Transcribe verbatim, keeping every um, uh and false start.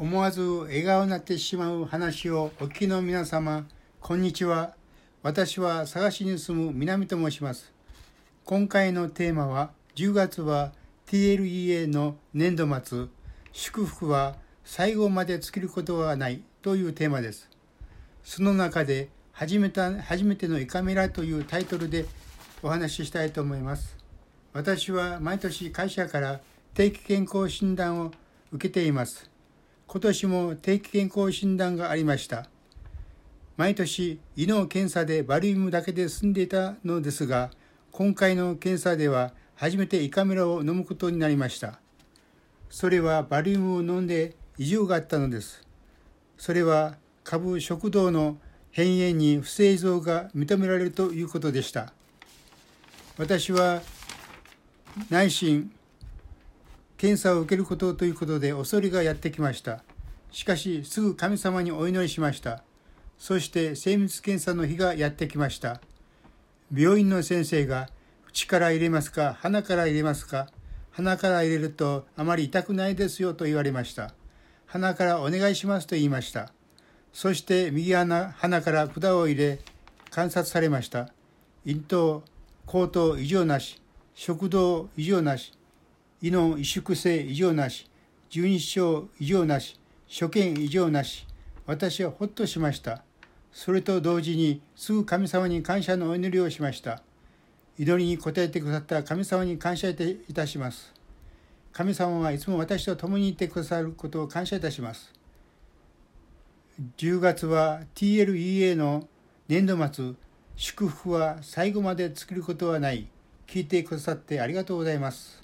思わず笑顔になってしまう話をお聞きの皆様、こんにちは。私は佐賀市に住む南と申します。今回のテーマは、じゅうがつは ティーエルイーエー の年度末、祝福は最後まで尽きることはないというテーマです。その中で初めた、初めてのイカメラというタイトルでお話ししたいと思います。私は毎年会社から定期健康診断を受けています。今年も定期健康診断がありました。毎年胃の検査でバリウムだけで済んでいたのですが、今回の検査では初めて胃カメラを飲むことになりました。それはバリウムを飲んで異常があったのです。それは下部食道の変炎に不正増が認められるということでした。私は内診検査を受けることということで恐れがやってきました。しかしすぐ神様にお祈りしました。そして精密検査の日がやってきました。病院の先生が口から入れますか、鼻から入れますか。鼻から入れるとあまり痛くないですよと言われました。鼻からお願いしますと言いました。そして右鼻鼻から管を入れ観察されました。咽頭、口頭異常なし、食道異常なし、胃の萎縮性異常なし、十二指腸異常なし、所見異常なし。私はほっとしました。それと同時にすぐ神様に感謝のお祈りをしました。祈りに応えてくださった神様に感謝いたします。神様はいつも私と共にいてくださることを感謝いたします。じゅうがつは ティーエルイーエー の年度末、祝福は最後まで尽きることはない。聞いてくださってありがとうございます。